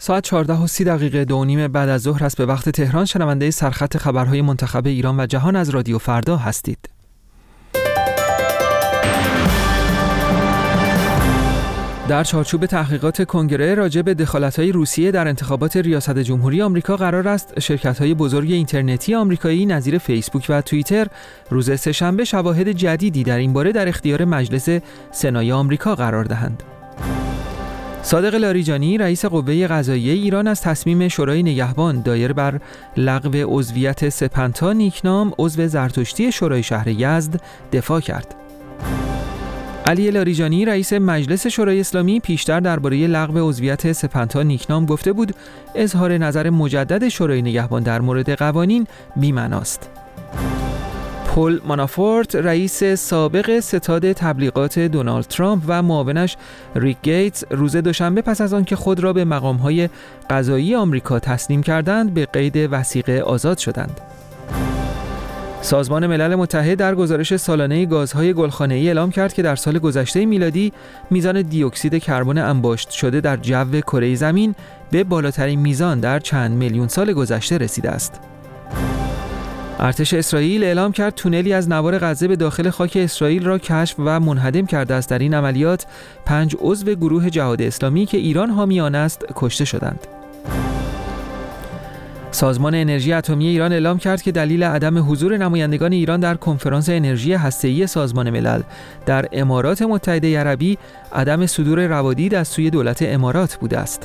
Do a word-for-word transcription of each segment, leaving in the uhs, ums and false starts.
ساعت چهارده و سی دقیقه دو و نیم بعد از ظهر است به وقت تهران. شنونده سرخط خبرهای منتخب ایران و جهان از رادیو فردا هستید. در چارچوب تحقیقات کنگره راجع به دخالت‌های روسیه در انتخابات ریاست جمهوری آمریکا قرار است شرکت‌های بزرگ اینترنتی آمریکایی نظیر فیسبوک و توییتر روز سه‌شنبه شواهد جدیدی در این باره در اختیار مجلس سنای آمریکا قرار دهند. صادق لاریجانی رئیس قوه قضاییه ایران از تصمیم شورای نگهبان دایر بر لغو عضویت سپنتا نیکنام عضو زرتشتی شورای شهر یزد دفاع کرد. علی لاریجانی رئیس مجلس شورای اسلامی پیشتر درباره لغو عضویت سپنتا نیکنام گفته بود اظهار نظر مجدد شورای نگهبان در مورد قوانین بی‌معناست. پل مانافورت رئیس سابق ستاد تبلیغات دونالد ترامپ و معاونش ریک گیتس روز دوشنبه پس از آنکه خود را به مقام‌های قضایی آمریکا تسلیم کردند به قید وثیقه آزاد شدند. سازمان ملل متحد در گزارش سالانه گازهای گلخانه‌ای اعلام کرد که در سال گذشته میلادی میزان دی اکسید کربن انباشت شده در جو کره زمین به بالاترین میزان در چند میلیون سال گذشته رسیده است. ارتش اسرائیل اعلام کرد تونلی از نوار غزه به داخل خاک اسرائیل را کشف و منهدم کرده است. در این عملیات پنج عضو گروه جهاد اسلامی که ایران حامی آن است کشته شدند. سازمان انرژی اتمی ایران اعلام کرد که دلیل عدم حضور نمایندگان ایران در کنفرانس انرژی هسته‌ای سازمان ملل در امارات متحده عربی عدم صدور روادید از سوی دولت امارات بوده است.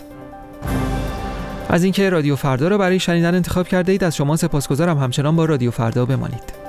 از اینکه رادیو فردا را برای شنیدن انتخاب کرده اید از شما سپاسگزارم. همچنان با رادیو فردا بمانید.